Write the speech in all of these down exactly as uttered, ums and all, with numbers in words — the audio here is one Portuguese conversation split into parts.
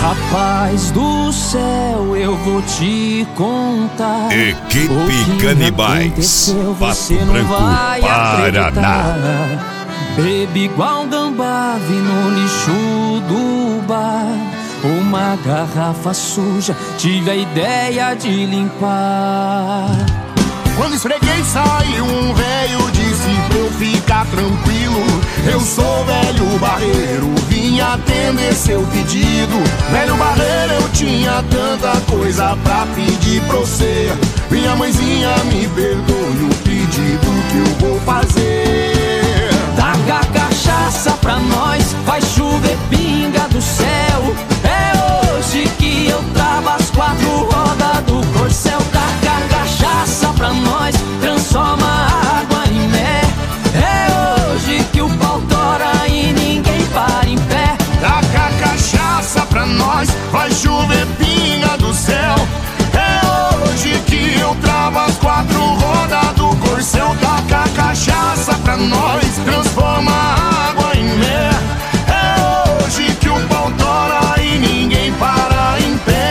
Rapaz do céu, eu vou te contar. Equipe Canibais, Pato Branco, Paraná. Bebi igual gambá, vi no lixo do bar. Uma garrafa suja, tive a ideia de limpar. Quando esfreguei saiu um velho, disse pra eu ficar tranquilo. Eu sou velho barreiro, vim atender seu pedido. Velho barreiro, eu tinha tanta coisa pra pedir pra você. Minha mãezinha, me perdoe o pedido que eu vou fazer. Taca cachaça pra nós, vai chover pinga do céu. É hoje que eu travo as quatro rodas do corcel. Taca cachaça pra nós, transforma a água em mel. É hoje que o pau tora e ninguém para em pé. Taca cachaça pra nós, vai chover pinga do céu. É hoje que eu travo as quatro rodas do corcel. Taca cachaça pra nós, transforma a água em mel. É hoje que o pau tora e ninguém para em pé.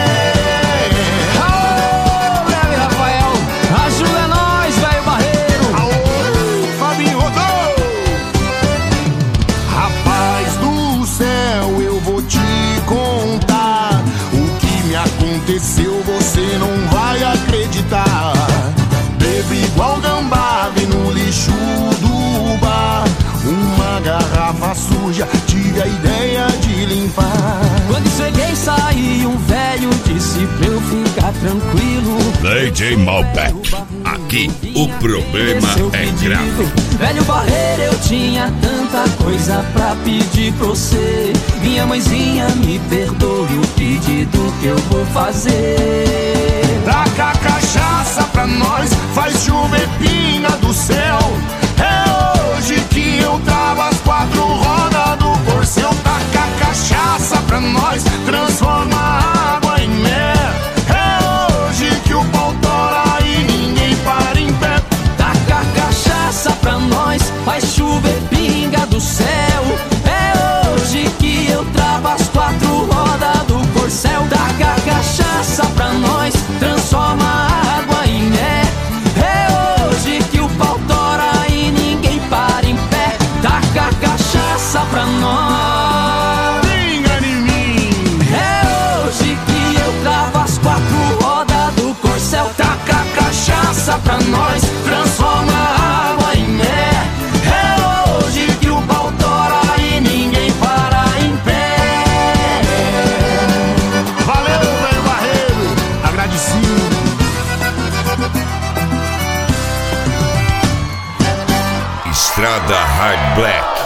Aô, Leve Rafael, ajuda nós, velho barreiro. Aô, Fabinho rodou. Rapaz do céu, eu vou te contar o que me aconteceu, você não vai acreditar. Bebi igual gambá, vi no lixo do bar. Uma garrafa suja, tive a ideia de limpar. Quando cheguei saiu um velho, disse pra eu ficar tranquilo. D J Malbec, aqui o problema é grave. Velho barreiro, eu tinha tanta coisa pra pedir pra você. Minha mãezinha, me perdoe o pedido que eu vou fazer. Taca cachaça pra nós, faz chover pinga do céu. É hoje que eu travo as quatro rodas do corcel. Taca cachaça pra nós, transforma a água em mel. É hoje que o pau tora e ninguém para em pé. Taca cachaça pra nós, faz chover pinga do céu. É hoje que eu travo as quatro rodas do corcel. Taca cachaça pra nós, transforma a água em mel. É hoje que o pau tora e ninguém para em pé. Taca cachaça pra nós, Pinga em mim. é hoje que eu travo as quatro rodas do corcel. Taca cachaça pra nós, transforma a água em mel. É hoje que o pau tora e ninguém para em pé. Valeu, velho barreiro, agradecido. Estrada Hard Black.